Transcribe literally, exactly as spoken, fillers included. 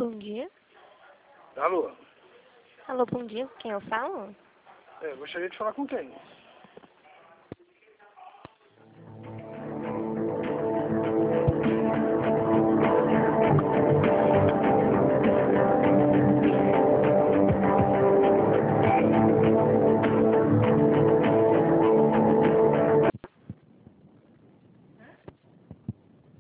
Bom dia. Alô? Alô, bom dia. Quem eu falo? É, gostaria de falar com quem?